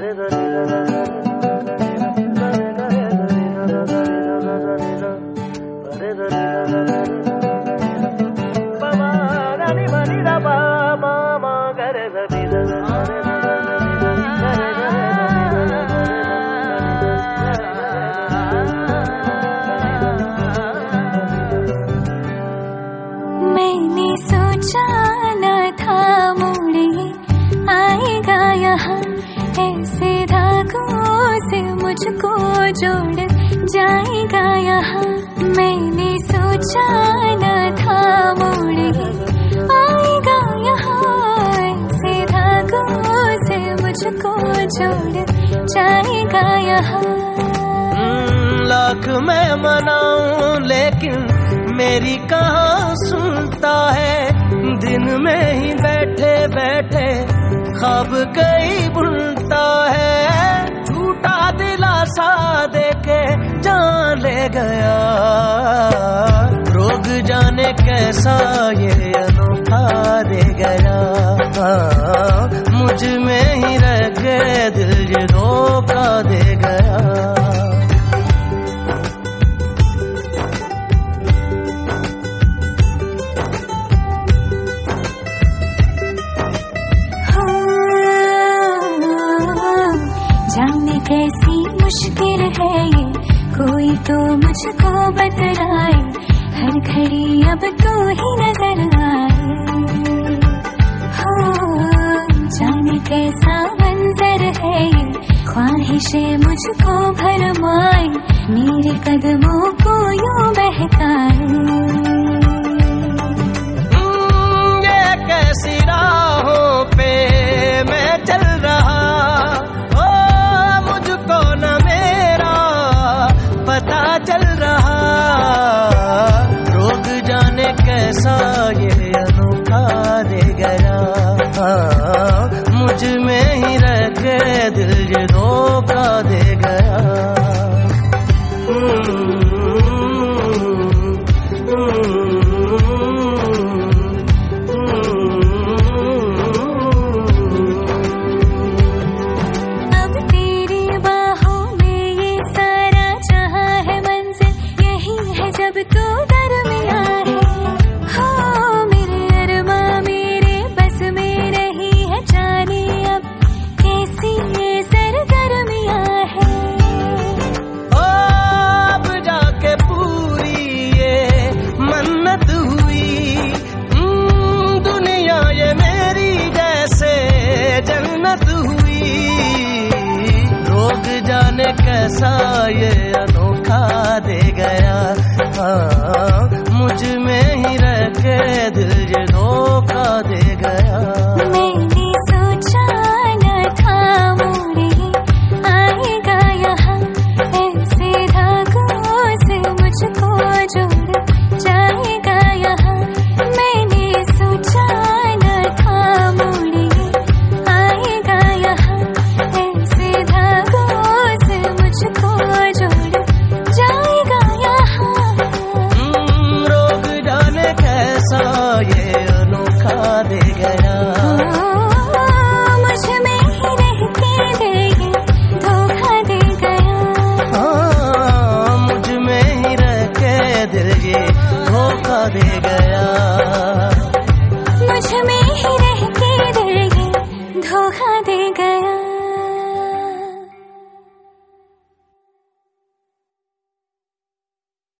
मैंने सोचा न था मुड़े आएगा यहाँ, ऐसे धागों से मुझको जोड़ जाएगा यहाँ। मैंने सोचा न था मुड़े आएगा यहाँ, ऐसे धागों से मुझको जोड़ जाएगा यहाँ। लाख मैं मनाऊं लेकिन मेरी कहाँ सुनता है, दिन में ही बैठे बैठे ख्वाब कई बुनता है। झूठा दिलासा देके जान ले गया, रोग जाने कैसा ये अनोखा दे गया। मुझ में ही रह के दिल ये धोखा दे गया। जाने कैसी मुश्किल है ये, कोई तो मुझको बतलाए, हर घड़ी अब तू ही नजर आए। हो जाने कैसा मंजर है ये, ख्वाहिशें मुझको भरमाए, मेरे कदमों को यूं बहकाए। ये कैसी राहों पे मैं चल रहा, पता चल रहा। रोग जाने कैसा ये अनोखा दे गया, मुझ में ही रह के दिल ये धोखा दे गया। कैसा ये अनोखा दे गया, मुझ में ही रह के दिल ये धोखा दे गया। मैंने सोचा न था मुड़े आएगा यहाँ, ऐसे धागों से मुझको जोड़ जाएगा यहाँ। मैंने सोचा न था मुड़े आएगा यहाँ, ऐसे धागों से मुझको जोड़ जाएगा यहाँ। रोग जाने कैसा ये अनोखा दे गया, मुझ में ही रह के दे धोखा दे गया। मुझ में ही रह के दिल ये धोखा दे गया। मुझ में ही रह के दिल ये धोखा दे गया।